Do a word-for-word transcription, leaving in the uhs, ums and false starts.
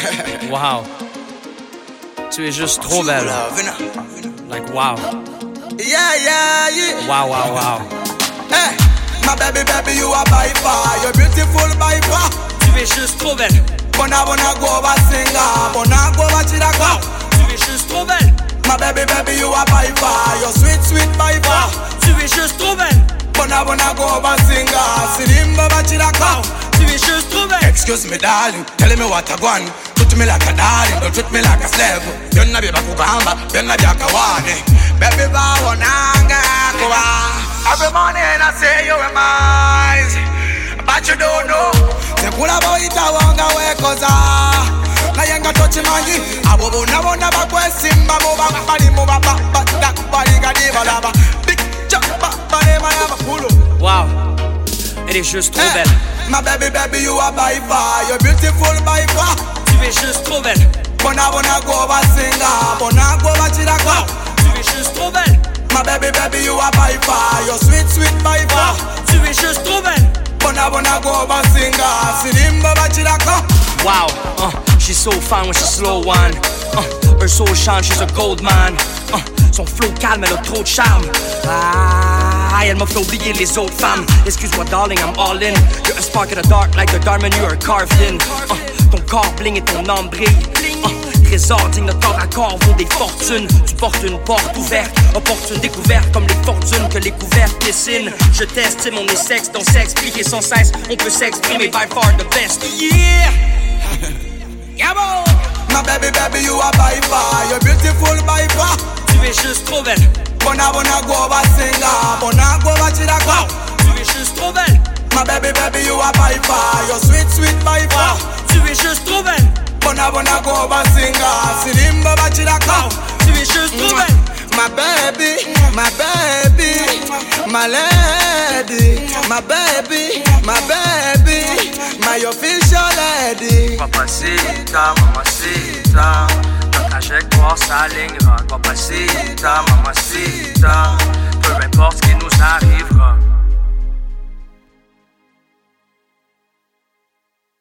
Wow. Tu es juste trop belle. Like wow. Yeah, yeah, yeah. Wow, wow, wow. Hey, my baby, baby, you are by far. You're beautiful by far. Tu es juste trop belle. Bona, bona, go over singer. Bona, go over chidaka. Tu es juste trop belle. My baby, baby, you are by far. You're sweet, sweet by far. Tu es juste trop belle. Bona, bona, go over singer. Sirimba, bachidaka. Tu es juste trop belle. Excuse me, darling. Tell me what I want. Treat me like a darling. Don't treat me like a slave. Yonna biba kugamba. Yonna biaka wane. Baby, ba wananga kuwa. Every morning I say you are mine, but you don't know. Sekula boita wanga wekoza. Na yenga tochi manji. Abobo na wona bakwe simba moba bali moba ba ba da bali gadi balaba. Big chop ba bali malaba pulo. Wow, elle est juste trop belle. My baby, baby, you are by far. You're beautiful by far. Tu es juste trop belle. Bona bona go over singer. Bona go over chidaka. Tu es juste trop belle. My baby, baby, you are by far. You're sweet, sweet by far. Tu es juste trop belle. Bona bona go over singer. Sirimba bachidaka. Wow, uh, she's so fine when she's slow one. Uh, her soul shine, she's a gold man. Uh, son flow calme, elle a trop de charme. Ah, elle m'a fait oublier les autres femmes. Excuse-moi, darling, I'm all in. You're a spark in the dark, like the diamond you are carved in. Uh, ton corps bling et ton âme brille. Uh, Trésor digne de corps à corps vaut des fortunes. Tu portes une porte ouverte, opportune découverte comme les fortunes que les couvertes dessinent. Je teste mon sexe, donc s'expliquer sans cesse. On peut s'exprimer by far the best. Yeah! Yeah, bon! My baby, baby, you are by far. You're beautiful by far. Tu es juste trop belle. Bona bona go over singer. Bona go over chidaka. Tu es juste trop belle. My baby, baby, you are by far. You're sweet, sweet by far. Tu es juste trop belle. Bona bona go over singer. Sirimba bachidaka. Tu es juste trop belle. My baby, my baby, my lady, my baby, my baby, my official lady. Papacita, mamacita, ta trajectoire s'alignera. Papacita, mamacita, peu importe ce qui nous arrivera.